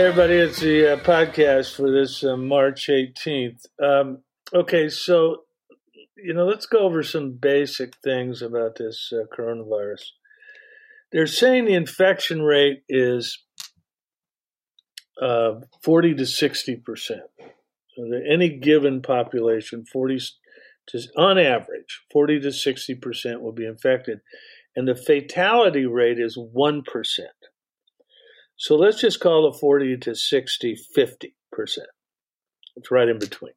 everybody. It's the podcast for this March 18th. Okay, so, let's go over some basic things about this coronavirus. They're saying the infection rate is 40 to 60%. So any given population, on average, 40 to 60% will be infected. And the fatality rate is 1%. So let's just call it 40 to 60, 50%. It's right in between.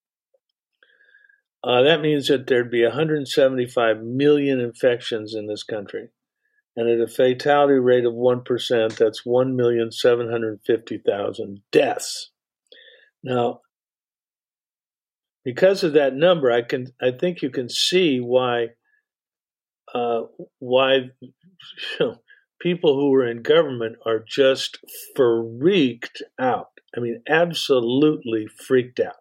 That means that there'd be 175 million infections in this country. And at a fatality rate of 1%, that's 1,750,000 deaths. Now, because of that number, I think you can see why people who are in government are just freaked out. I mean, absolutely freaked out.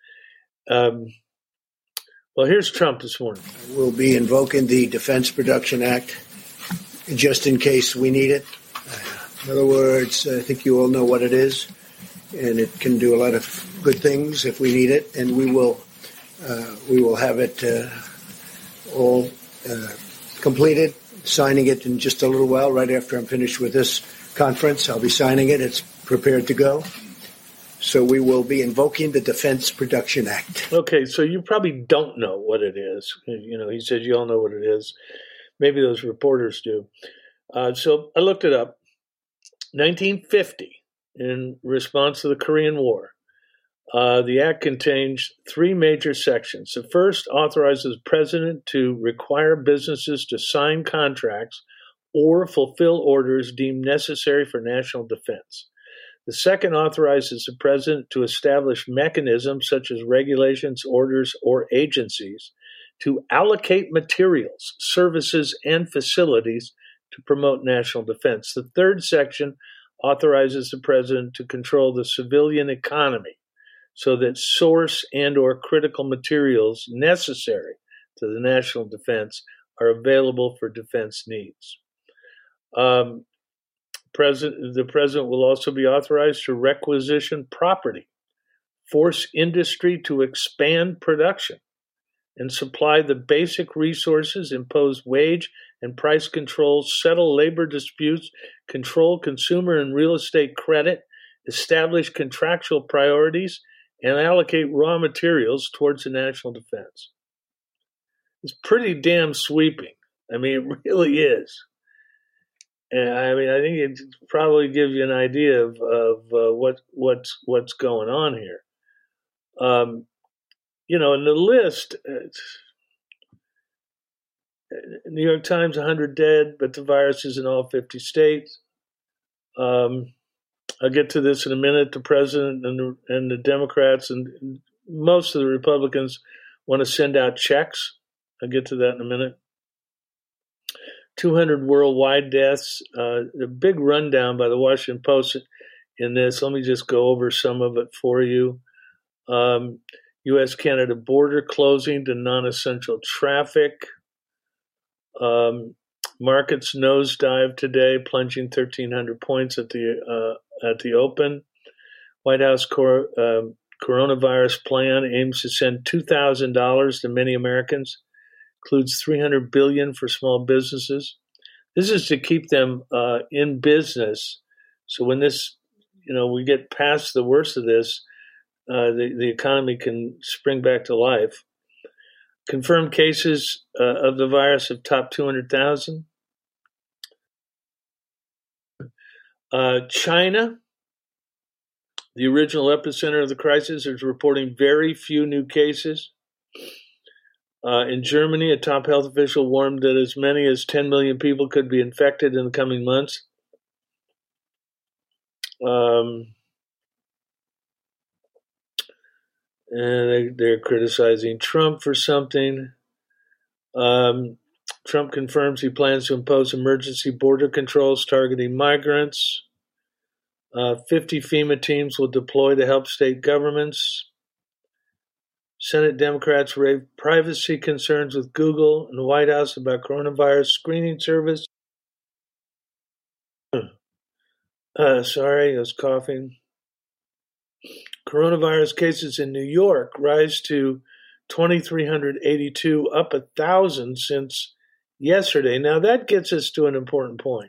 Well, here's Trump this morning. We'll be invoking the Defense Production Act just in case we need it. In other words, I think you all know what it is, and it can do a lot of good things if we need it, and we will have it all completed, signing it in just a little while, right after I'm finished with this conference. I'll be signing it. It's prepared to go. So we will be invoking the Defense Production Act. Okay, so you probably don't know what it is. He said you all know what it is. Maybe those reporters do. So I looked it up. 1950, in response to the Korean War, the act contains three major sections. The first authorizes the president to require businesses to sign contracts or fulfill orders deemed necessary for national defense. The second authorizes the president to establish mechanisms such as regulations, orders, or agencies to allocate materials, services, and facilities to promote national defense. The third section authorizes the president to control the civilian economy so that source and or critical materials necessary to the national defense are available for defense needs. The president will also be authorized to requisition property, force industry to expand production, and supply the basic resources, impose wage and price controls, settle labor disputes, control consumer and real estate credit, establish contractual priorities, and allocate raw materials towards the national defense. It's pretty damn sweeping. I mean, it really is. And I mean, I think it probably gives you an idea of what's going on here. In the list, New York Times, 100 dead, but the virus is in all 50 states. I'll get to this in a minute. The president and the Democrats and most of the Republicans want to send out checks. I'll get to that in a minute. 200 worldwide deaths. A big rundown by the Washington Post in this. Let me just go over some of it for you. U.S.-Canada border closing to non-essential traffic. Markets nosedive today, plunging 1,300 points at the open. White House coronavirus plan aims to send $2,000 to many Americans. Includes $300 billion for small businesses. This is to keep them in business. So when this, we get past the worst of this, the economy can spring back to life. Confirmed cases of the virus have topped 200,000. China, the original epicenter of the crisis, is reporting very few new cases. In Germany, a top health official warned that as many as 10 million people could be infected in the coming months. And they're criticizing Trump for something. Trump confirms he plans to impose emergency border controls targeting migrants. 50 FEMA teams will deploy to help state governments. Senate Democrats raised privacy concerns with Google and the White House about coronavirus screening service. Sorry, I was coughing. Coronavirus cases in New York rise to 2,382, up 1,000 since yesterday. Now that gets us to an important point.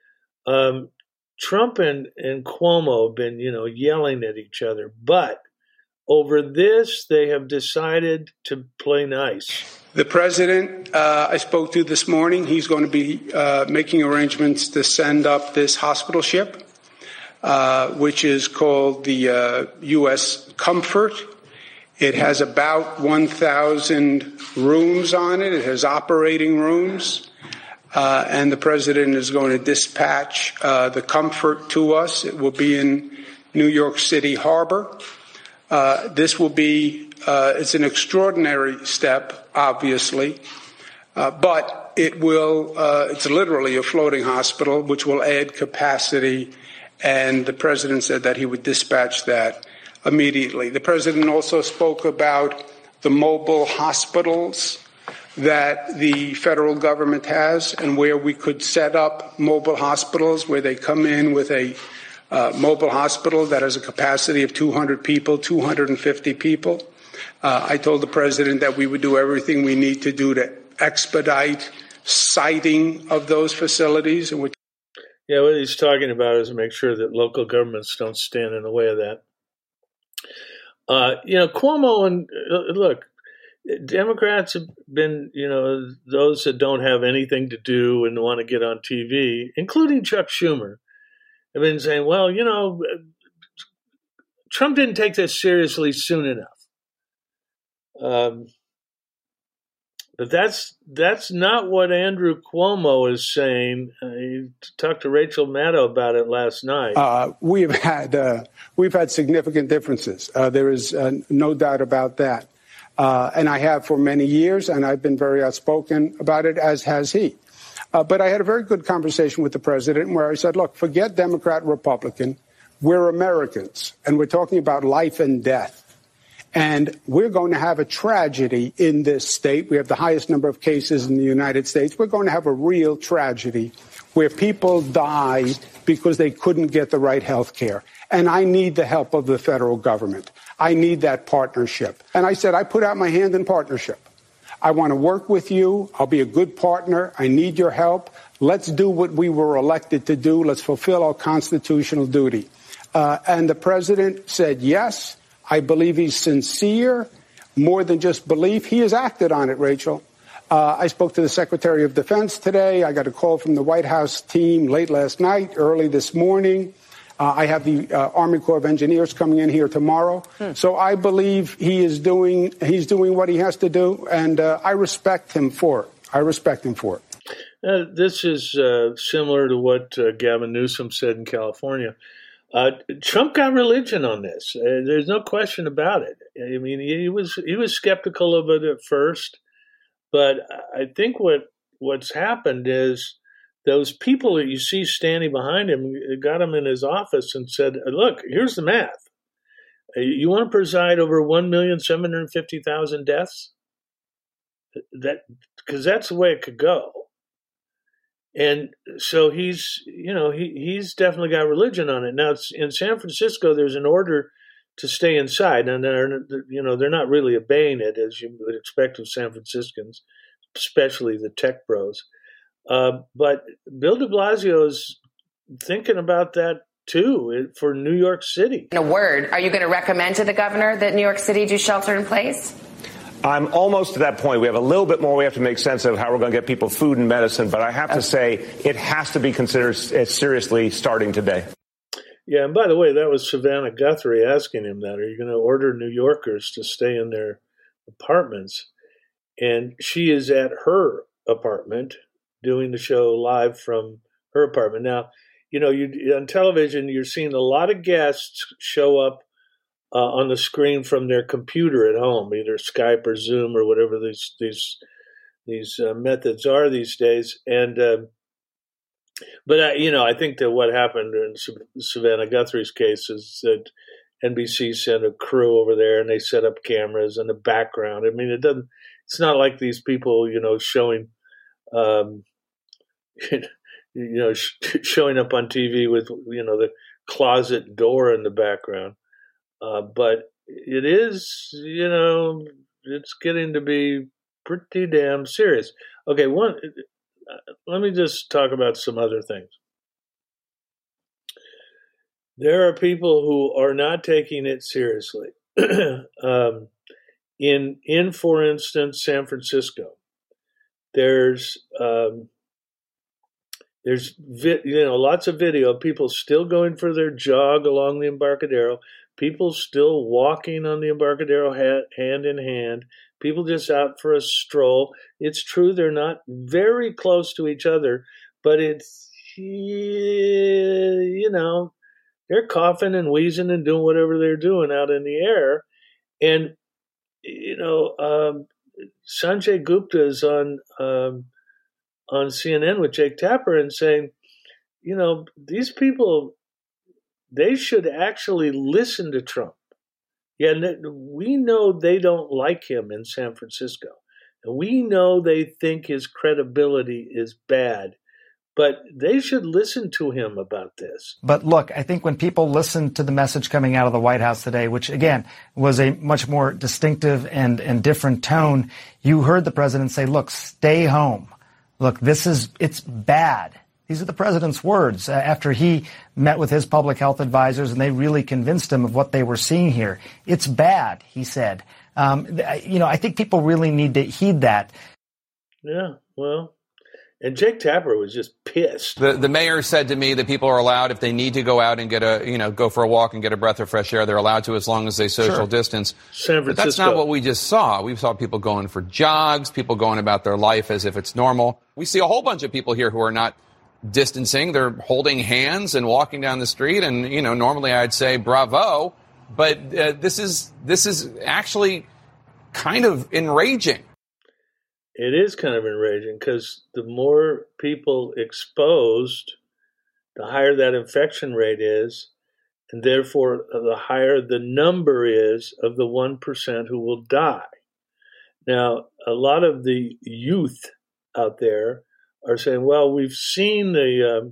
Trump and Cuomo have been, yelling at each other, but over this, they have decided to play nice. The president I spoke to this morning, he's going to be making arrangements to send up this hospital ship, which is called the U.S. Comfort. It has about 1,000 rooms on it. It has operating rooms. And the president is going to dispatch the Comfort to us. It will be in New York City Harbor. This will be, it's an extraordinary step, obviously, but it will, it's literally a floating hospital, which will add capacity. And the president said that he would dispatch that immediately. The president also spoke about the mobile hospitals that the federal government has and where we could set up mobile hospitals where they come in with a mobile hospital that has a capacity of 200 people, 250 people. I told the president that we would do everything we need to do to expedite siting of those facilities. And yeah, what he's talking about is to make sure that local governments don't stand in the way of that. Cuomo and look, Democrats have been, those that don't have anything to do and want to get on TV, including Chuck Schumer, have been saying, well, Trump didn't take this seriously soon enough. But that's not what Andrew Cuomo is saying. He talked to Rachel Maddow about it last night. We've had significant differences. There is no doubt about that. And I have for many years, and I've been very outspoken about it, as has he. But I had a very good conversation with the president where I said, look, forget Democrat, Republican. We're Americans, and we're talking about life and death. And we're going to have a tragedy in this state. We have the highest number of cases in the United States. We're going to have a real tragedy where people die because they couldn't get the right health care. And I need the help of the federal government. I need that partnership. And I said, I put out my hand in partnership. I want to work with you. I'll be a good partner. I need your help. Let's do what we were elected to do. Let's fulfill our constitutional duty. And the president said yes. I believe he's sincere, more than just belief. He has acted on it, Rachel. I spoke to the Secretary of Defense today. I got a call from the White House team late last night, early this morning. I have the Army Corps of Engineers coming in here tomorrow. So I believe he's doing what he has to do, and I respect him for it. This is similar to what Gavin Newsom said in California. Trump got religion on this. There's no question about it. I mean, he was skeptical of it at first, but I think what's happened is those people that you see standing behind him got him in his office and said, "Look, here's the math. You want to preside over 1,750,000 deaths? Because that's the way it could go." And so he's definitely got religion on it. Now, in San Francisco, there's an order to stay inside, and they're not really obeying it as you would expect of San Franciscans, especially the tech bros. But Bill de Blasio is thinking about that too for New York City. In a word, are you going to recommend to the governor that New York City do shelter in place? I'm almost to that point. We have a little bit more. We have to make sense of how we're going to get people food and medicine. But I have to say it has to be considered seriously starting today. Yeah. And by the way, that was Savannah Guthrie asking him that. Are you going to order New Yorkers to stay in their apartments? And she is at her apartment doing the show live from her apartment. Now, on television, you're seeing a lot of guests show up on the screen from their computer at home, either Skype or Zoom or whatever these methods are these days. And but I think that what happened in Savannah Guthrie's case is that NBC sent a crew over there and they set up cameras in the background. I mean, it's not like these people, showing showing up on TV with, the closet door in the background. But it is, it's getting to be pretty damn serious. Okay, let me just talk about some other things. There are people who are not taking it seriously. In for instance, San Francisco, there's lots of video of people still going for their jog along the Embarcadero, people still walking on the Embarcadero hand in hand, people just out for a stroll. It's true they're not very close to each other, but it's, they're coughing and wheezing and doing whatever they're doing out in the air. And, Sanjay Gupta is on CNN with Jake Tapper and saying, these people, they should actually listen to Trump. Yeah, we know they don't like him in San Francisco. And we know they think his credibility is bad. But they should listen to him about this. But look, I think when people listen to the message coming out of the White House today, which, again, was a much more distinctive and different tone, you heard the president say, look, stay home. Look, it's bad. These are the president's words after he met with his public health advisors, and they really convinced him of what they were seeing here. It's bad, he said. I think people really need to heed that. Yeah, well. And Jake Tapper was just pissed. The mayor said to me that people are allowed, if they need to go out and go for a walk and get a breath of fresh air, they're allowed to as long as they social distance. San Francisco. But that's not what we just saw. We saw people going for jogs, people going about their life as if it's normal. We see a whole bunch of people here who are not distancing. They're holding hands and walking down the street. And, normally I'd say bravo. But this is actually kind of enraging. It is kind of enraging because the more people exposed, the higher that infection rate is, and therefore the higher the number is of the 1% who will die. Now, a lot of the youth out there are saying, well, we've seen the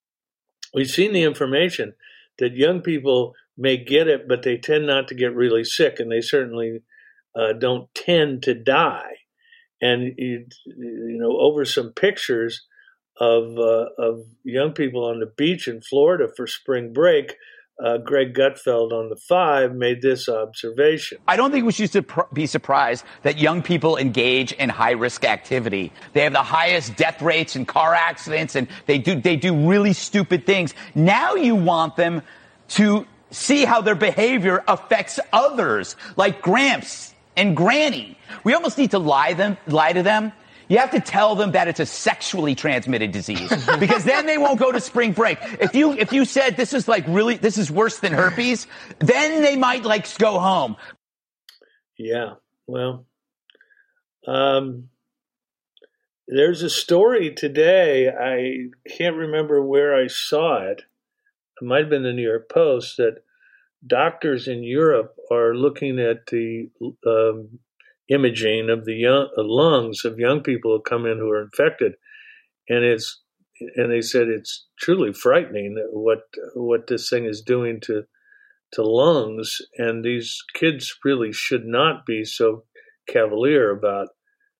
information that young people may get it, but they tend not to get really sick, and they certainly don't tend to die. And over some pictures of young people on the beach in Florida for spring break, Greg Gutfeld on the 5 made this observation. I don't think we should be surprised that young people engage in high-risk activity. They have the highest death rates in car accidents, and they do really stupid things. Now you want them to see how their behavior affects others, like Gramps and Granny. We almost need to lie to them. You have to tell them that it's a sexually transmitted disease, because then they won't go to spring break. If you said this is worse than herpes, then they might go home. Yeah, well, there's a story today. I can't remember where I saw it. It might have been the New York Post, that doctors in Europe are looking at the imaging of the lungs of young people who come in who are infected, and they said it's truly frightening what this thing is doing to lungs, and these kids really should not be so cavalier about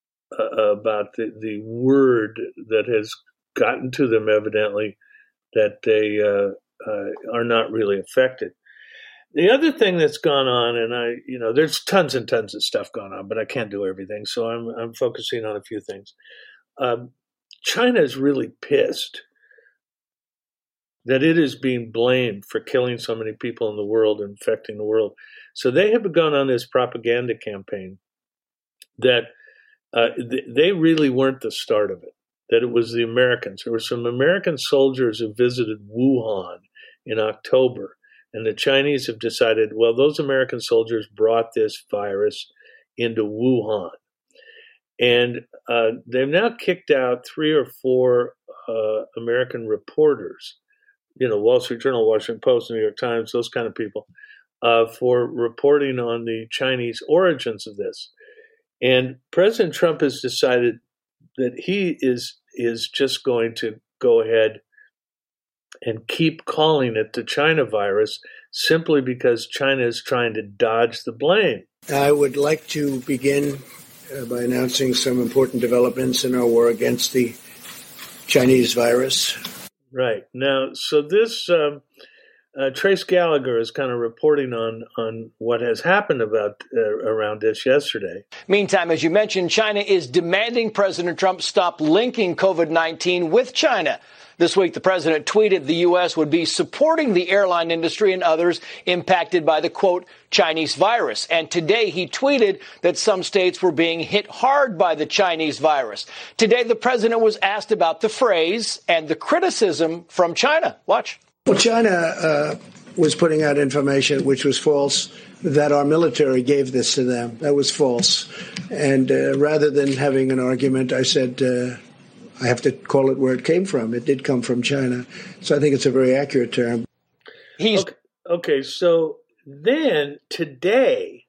the word that has gotten to them, evidently, that they are not really affected. The other thing that's gone on, and there's tons and tons of stuff going on, but I can't do everything, so I'm focusing on a few things. China is really pissed that it is being blamed for killing so many people in the world and infecting the world. So they have begun on this propaganda campaign that they really weren't the start of it, that it was the Americans. There were some American soldiers who visited Wuhan in October. And the Chinese have decided, well, those American soldiers brought this virus into Wuhan. And they've now kicked out 3 or 4 American reporters, Wall Street Journal, Washington Post, New York Times, those kind of people, for reporting on the Chinese origins of this. And President Trump has decided that he is just going to go ahead and keep calling it the China virus simply because China is trying to dodge the blame. I would like to begin by announcing some important developments in our war against the Chinese virus. Right. Now, so this Trace Gallagher is kind of reporting on what has happened around this yesterday. Meantime, as you mentioned, China is demanding President Trump stop linking COVID-19 with China. This week, the president tweeted the U.S. would be supporting the airline industry and others impacted by the, quote, Chinese virus. And today he tweeted that some states were being hit hard by the Chinese virus. Today, the president was asked about the phrase and the criticism from China. Watch. Well, China was putting out information which was false, that our military gave this to them. That was false. And rather than having an argument, I said, I have to call it where it came from. It did come from China. So I think it's a very accurate term. Okay, so then today,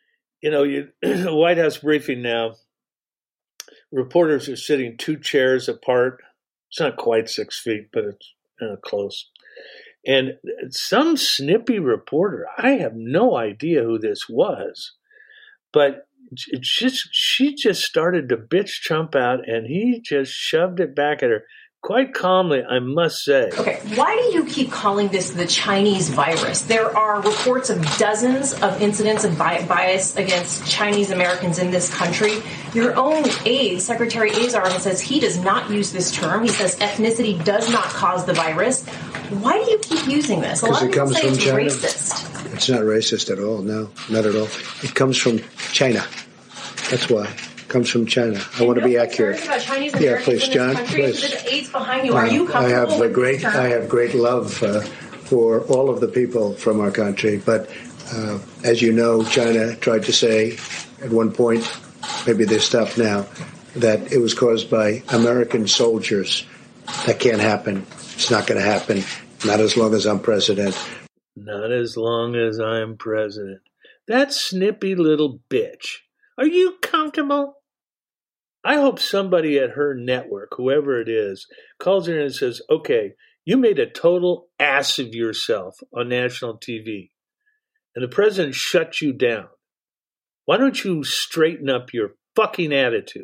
White House briefing now, reporters are sitting 2 chairs apart. It's not quite 6 feet, but it's close. And some snippy reporter, I have no idea who this was, but she just started to bitch Trump out, and he just shoved it back at her quite calmly, I must say. Okay, why do you keep calling this the Chinese virus? There are reports of dozens of incidents of bias against Chinese Americans in this country. Your own aide, Secretary Azar, says he does not use this term. He says ethnicity does not cause the virus. Why do you keep using this? A lot of people say it's racist. It's not racist at all. No, not at all. It comes from China. That's why. It comes from China. I want to be accurate. About Chinese Americans please, in John. This country. Please. The aides behind you. Are you comfortable with this term? I have great love for all of the people from our country. But as you know, China tried to say at one point, maybe they stopped now, that it was caused by American soldiers. That can't happen. It's not going to happen. Not as long as I'm president. Not as long as I'm president. That snippy little bitch. Are you comfortable? I hope somebody at her network, whoever it is, calls her and says, okay, you made a total ass of yourself on national TV, and the president shut you down. Why don't you straighten up your fucking attitude?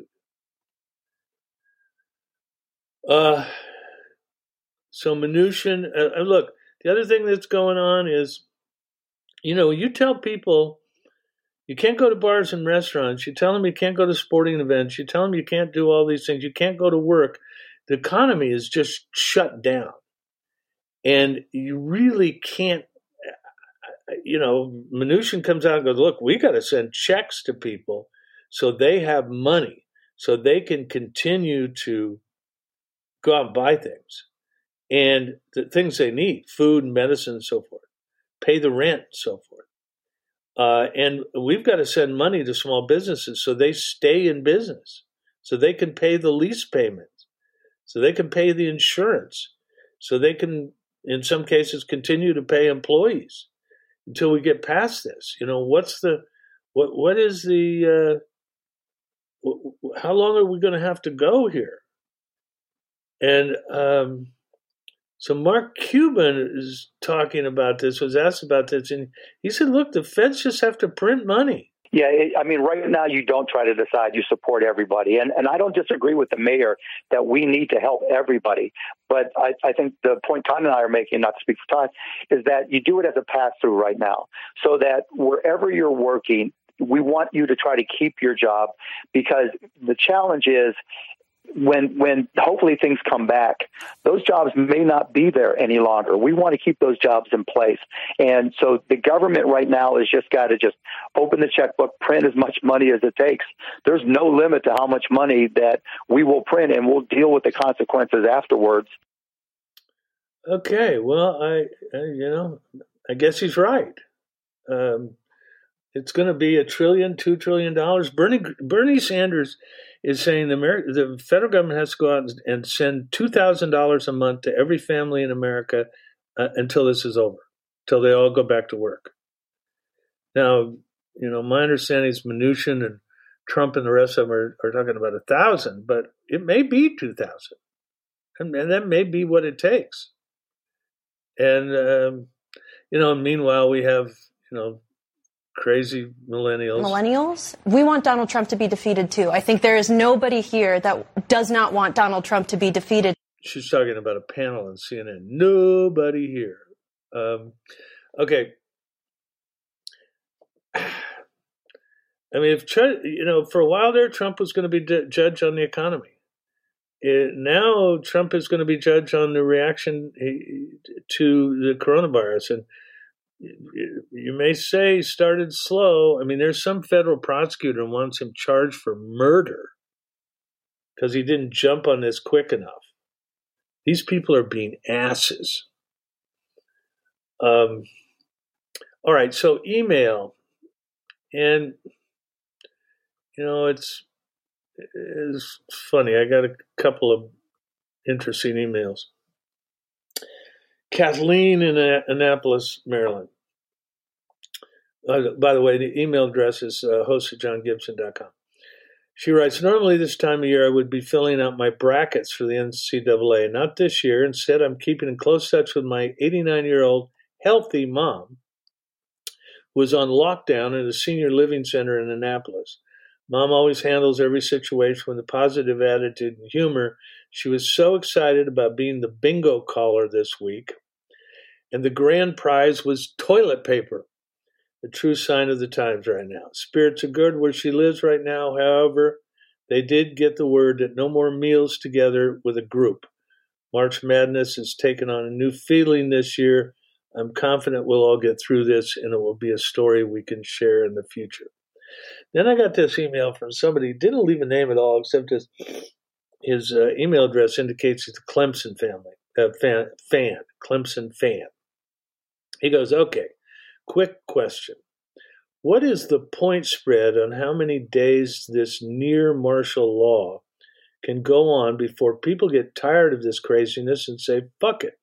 So Mnuchin, look, the other thing that's going on is, you tell people you can't go to bars and restaurants. You tell them you can't go to sporting events. You tell them you can't do all these things. You can't go to work. The economy is just shut down. And you really can't, Mnuchin comes out and goes, look, we got to send checks to people so they have money, so they can continue to go out and buy things. And the things they need, food and medicine and so forth, pay the rent and so forth. And we've got to send money to small businesses so they stay in business, so they can pay the lease payments, so they can pay the insurance, so they can, in some cases, continue to pay employees until we get past this. What is the, how long are we going to have to go here? And so Mark Cuban is talking about this, was asked about this, and he said, look, the feds just have to print money. Yeah, right now you don't try to decide. You support everybody. And I don't disagree with the mayor that we need to help everybody. But I think the point Todd and I are making, not to speak for Todd, is that you do it as a pass-through right now so that wherever you're working, we want you to try to keep your job, because the challenge is when hopefully things come back, those jobs may not be there any longer. We want to keep those jobs in place. And so the government right now has just got to just open the checkbook, print as much money as it takes. There's no limit to how much money that we will print, and we'll deal with the consequences afterwards. Okay, well, I guess he's right. It's going to be $1 trillion, $2 trillion. Bernie Sanders is saying the federal government has to go out and send $2,000 a month to every family in America until this is over, until they all go back to work. Now, my understanding is Mnuchin and Trump and the rest of them are talking about 1,000, but it may be 2,000. And that may be what it takes. And, meanwhile, we have, crazy millennials. We want Donald Trump to be defeated, too. I think there is nobody here that does not want Donald Trump to be defeated. She's talking about a panel on CNN. Nobody here. Okay. I mean, for a while there, Trump was going to be judge on the economy. Now Trump is going to be judge on the reaction to the coronavirus. And you may say started slow. I mean, there's some federal prosecutor who wants him charged for murder because he didn't jump on this quick enough. These people are being asses. All right, so email. And, it's funny. I got a couple of interesting emails. Kathleen in Annapolis, Maryland. By the way, the email address is host@johngibson.com. She writes, normally this time of year I would be filling out my brackets for the NCAA. Not this year. Instead, I'm keeping in close touch with my 89-year-old healthy mom who was on lockdown at a senior living center in Annapolis. Mom always handles every situation with a positive attitude and humor. She was so excited about being the bingo caller this week. And the grand prize was toilet paper, a true sign of the times right now. Spirits are good where she lives right now. However, they did get the word that no more meals together with a group. March Madness has taken on a new feeling this year. I'm confident we'll all get through this, and it will be a story we can share in the future. Then I got this email from somebody who didn't leave a name at all, except his email address indicates he's a Clemson fan, Clemson fan. He goes, okay, quick question. What is the point spread on how many days this near martial law can go on before people get tired of this craziness and say, fuck it?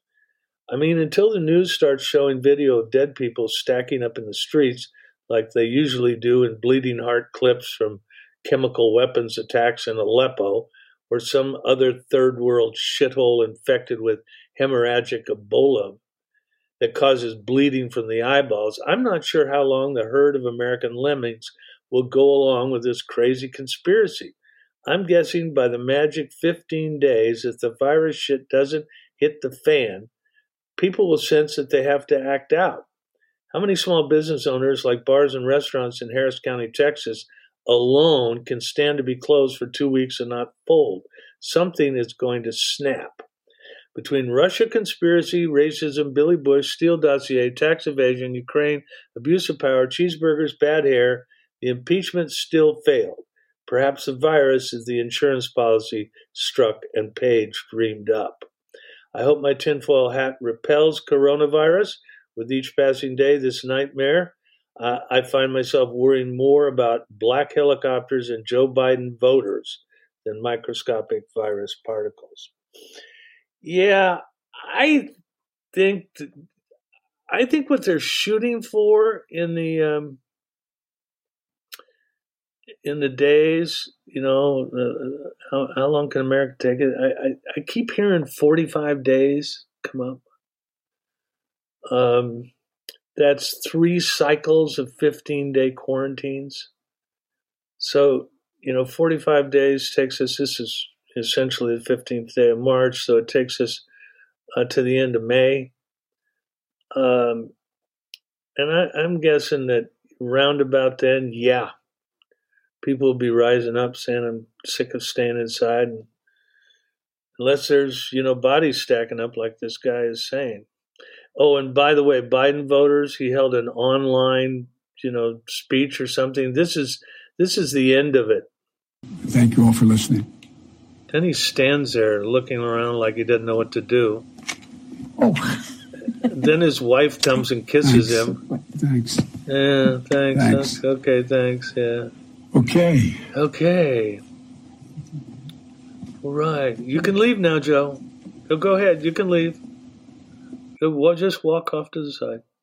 I mean, until the news starts showing video of dead people stacking up in the streets like they usually do in bleeding heart clips from chemical weapons attacks in Aleppo or some other third world shithole infected with hemorrhagic Ebola that causes bleeding from the eyeballs, I'm not sure how long the herd of American lemmings will go along with this crazy conspiracy. I'm guessing by the magic 15 days, if the virus shit doesn't hit the fan, people will sense that they have to act out. How many small business owners like bars and restaurants in Harris County, Texas, alone can stand to be closed for 2 weeks and not fold? Something is going to snap. Between Russia conspiracy, racism, Billy Bush, Steele dossier, tax evasion, Ukraine, abuse of power, cheeseburgers, bad hair, the impeachment still failed. Perhaps the virus is the insurance policy Strzok and Page dreamed up. I hope my tinfoil hat repels coronavirus. With each passing day, this nightmare, I find myself worrying more about black helicopters and Joe Biden voters than microscopic virus particles. Yeah, I think what they're shooting for in the days, how long can America take it? I keep hearing 45 days come up. That's 3 cycles of 15-day quarantines. So, 45 days takes us, this is essentially the 15th day of March, so it takes us to the end of May. And I'm guessing that round about then, people will be rising up saying, I'm sick of staying inside. And unless there's, bodies stacking up like this guy is saying. Oh, and by the way, Biden voters, he held an online, speech or something. This is the end of it. Thank you all for listening. Then he stands there looking around like he doesn't know what to do. Oh. Then his wife comes and kisses him. Thanks. Yeah, thanks. Okay, thanks. Yeah. Okay. All right. You can leave now, Joe. Go ahead. You can leave. Just walk off to the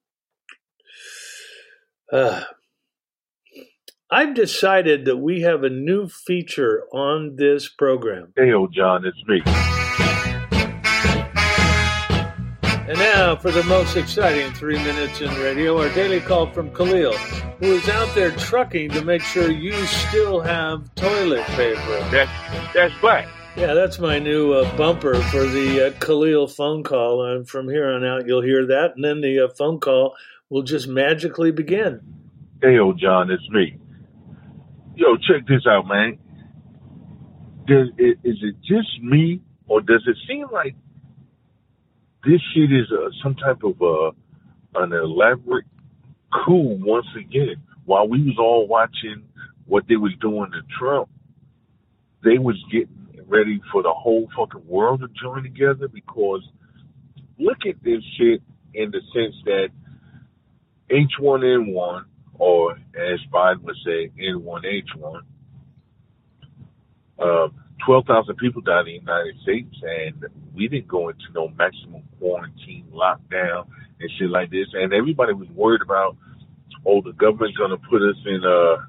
side. I've decided that we have a new feature on this program. Hey, old John, it's me. And now for the most exciting 3 minutes in radio, our daily call from Khalil, who is out there trucking to make sure you still have toilet paper. That's right. Yeah, that's my new bumper for the Khalil phone call. And from here on out, you'll hear that. And then the phone call will just magically begin. Hey, old John, it's me. Yo, check this out, man. Is it just me, or does it seem like this shit is some type of an elaborate coup once again? While we was all watching what they was doing to Trump, they was getting ready for the whole fucking world to join together, because look at this shit in the sense that H1N1, or as Biden would say, N1H1, 12,000 people died in the United States, and we didn't go into no maximum quarantine lockdown and shit like this. And everybody was worried about, oh, the government's going to put us in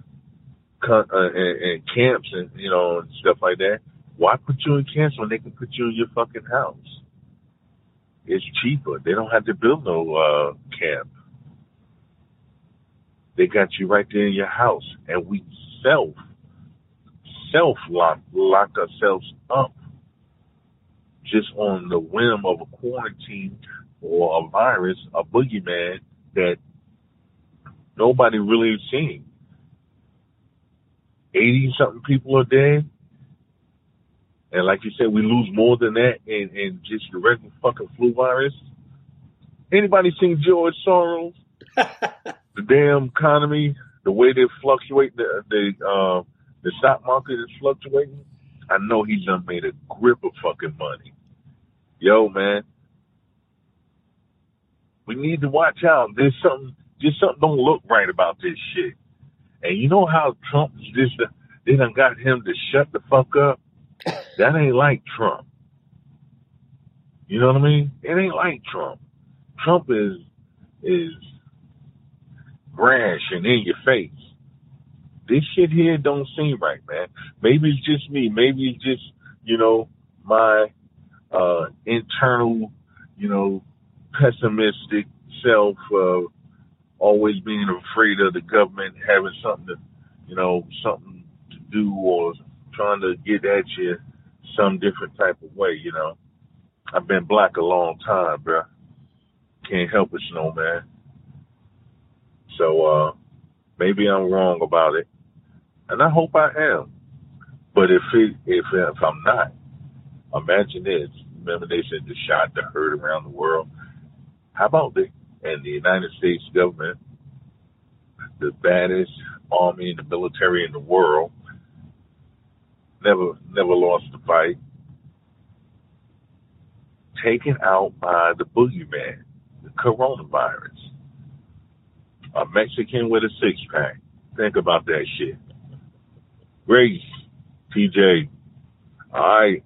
camps and, you know, and stuff like that. Why put you in camps when they can put you in your fucking house? It's cheaper. They don't have to build no camp. They got you right there in your house, and we locked ourselves up just on the whim of a quarantine or a virus, a boogeyman that nobody really is seeing. 80-something people are dead. And like you said, we lose more than that in just the regular fucking flu virus. Anybody seen George Soros? The damn economy, the way they fluctuate, the stock market is fluctuating. I know he's done made a grip of fucking money. Yo, man, we need to watch out. There's something don't look right about this shit. And you know how Trump they done got him to shut the fuck up? That ain't like Trump. You know what I mean? It ain't like Trump. Trump is brash and in your face. This shit here don't seem right, man. Maybe it's just me. Maybe it's just, you know, my internal, you know, pessimistic self, always being afraid of the government having something to do or trying to get at you some different type of way, you know. I've been black a long time, bro. Can't help it, Snowman. So maybe I'm wrong about it, and I hope I am. But if I'm not, imagine this. Remember they said the shot the herd around the world. How about the United States government, the baddest army and the military in the world, never lost a fight, taken out by the boogeyman, the coronavirus. A Mexican with a six-pack. Think about that shit. Grace, TJ. All right.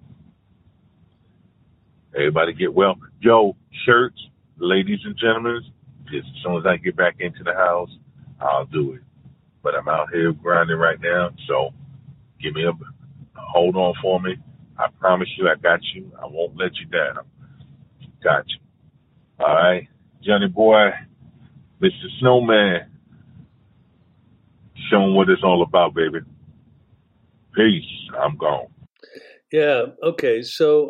Everybody get well. Yo, shirts, ladies and gentlemen, just as soon as I get back into the house, I'll do it. But I'm out here grinding right now, so give me a hold on for me. I promise you I got you. I won't let you down. Got you. All right. Johnny boy, Mr. Snowman, show 'em what it's all about, baby. Peace. I'm gone. Yeah. Okay. So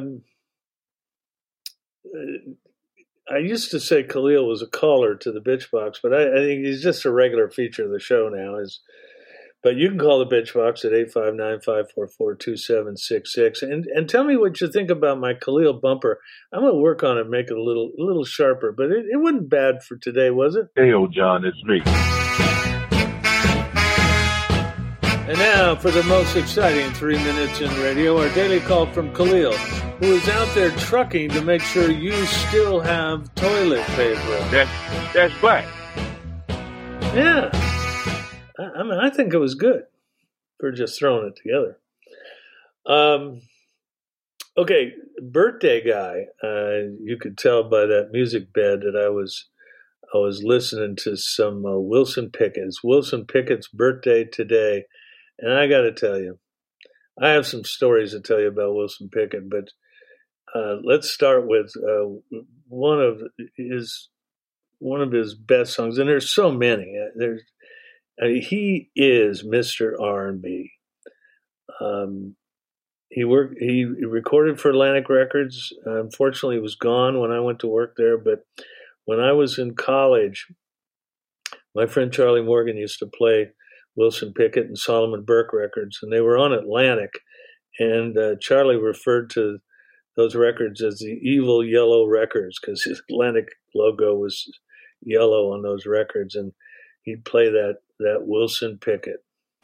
I used to say Khalil was a caller to the Bitch Box, but I think he's just a regular feature of the show now. But you can call the Bitch Box at 859-544-2766 and tell me what you think about my Khalil bumper. I'm going to work on it, make it a little sharper, but it wasn't bad for today, was it? Hey, old John, it's me. And now for the most exciting 3 minutes in radio, our daily call from Khalil, who is out there trucking to make sure you still have toilet paper. That's right. Yeah. I mean, I think it was good for just throwing it together. Okay, birthday guy. You could tell by that music bed that I was listening to some Wilson Pickett. It's Wilson Pickett's birthday today, and I got to tell you, I have some stories to tell you about Wilson Pickett, but let's start with one of his best songs, and there's so many. He is Mr. R&B. He recorded for Atlantic Records. Unfortunately, he was gone when I went to work there. But when I was in college, my friend Charlie Morgan used to play Wilson Pickett and Solomon Burke records, and they were on Atlantic. And Charlie referred to those records as the evil yellow records because his Atlantic logo was yellow on those records, and he'd play that Wilson Pickett.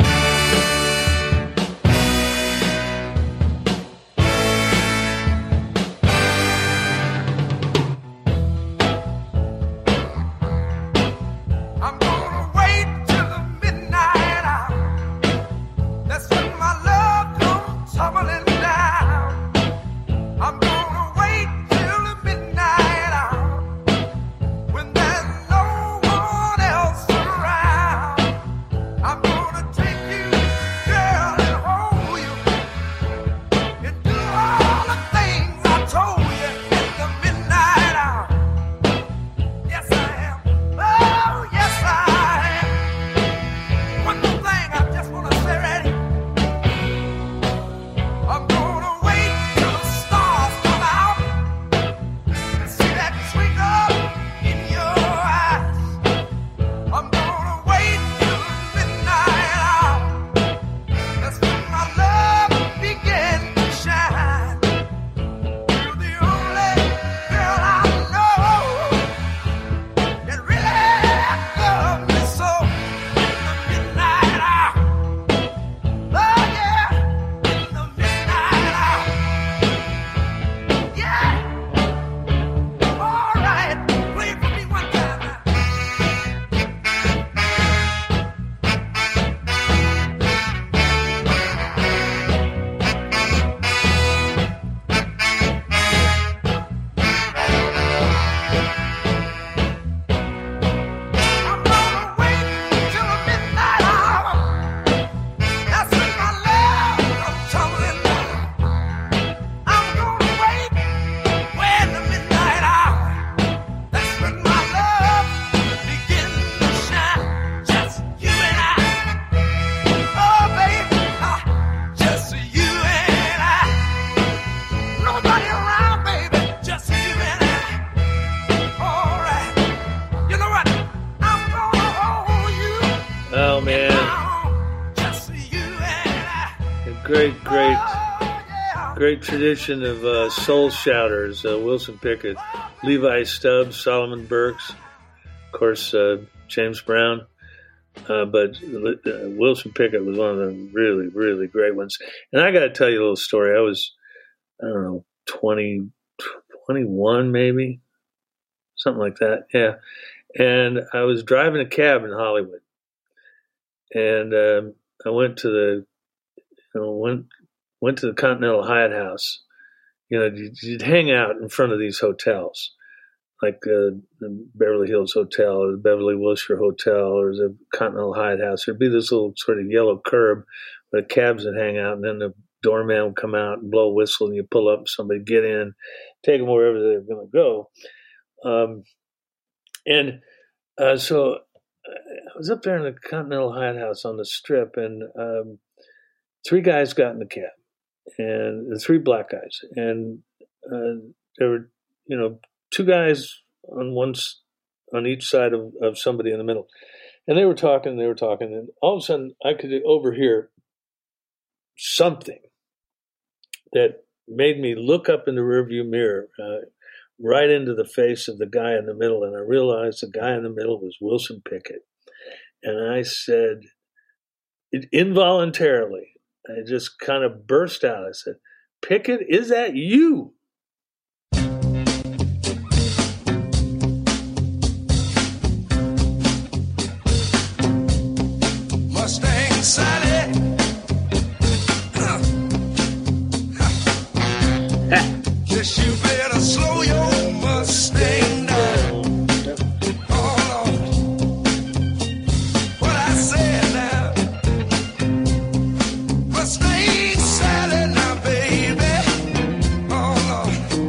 Great tradition of soul shouters, Wilson Pickett, Levi Stubbs, Solomon Burke, of course, James Brown. But Wilson Pickett was one of the really, really great ones. And I got to tell you a little story. I was, 21 maybe, something like that. Yeah. And I was driving a cab in Hollywood. And I went to the Continental Hyatt House. You'd hang out in front of these hotels, like the Beverly Hills Hotel or the Beverly Wilshire Hotel or the Continental Hyatt House. There'd be this little sort of yellow curb where the cabs would hang out, and then the doorman would come out and blow a whistle, and you pull up, somebody get in, take them wherever they're going to go. So I was up there in the Continental Hyatt House on the Strip, and three guys got in the cab, and the three black guys, and there were, two guys on each side of somebody in the middle, and they were talking, and all of a sudden I could overhear something that made me look up in the rearview mirror, right into the face of the guy in the middle, and I realized the guy in the middle was Wilson Pickett, and I said, involuntarily, I just kind of burst out. I said, "Pickett, is that you?" Mustang Sally. Guess you better slow your Mustang down. Oh, Lord. What I said now. Mustang Sally now, baby. Oh, Lord.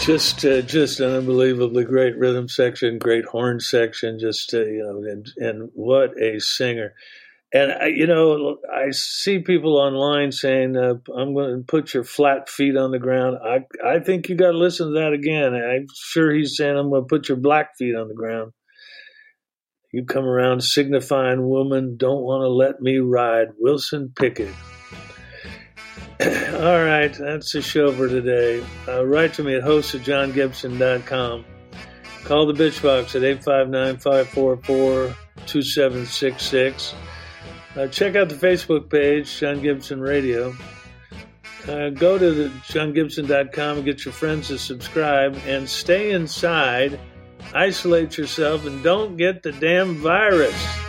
Just an unbelievably great rhythm section, great horn section. And what a singer! And I see people online saying, "I'm going to put your flat feet on the ground." I think you got to listen to that again. I'm sure he's saying, "I'm going to put your black feet on the ground." You come around signifying, "Woman, don't want to let me ride." Wilson Pickett. All right, that's the show for today. Write to me at host@johngibson.com. Call the bitch box at 859-544-2766. Check out the Facebook page, John Gibson Radio. Go to johngibson.com and get your friends to subscribe. And stay inside, isolate yourself, and don't get the damn virus.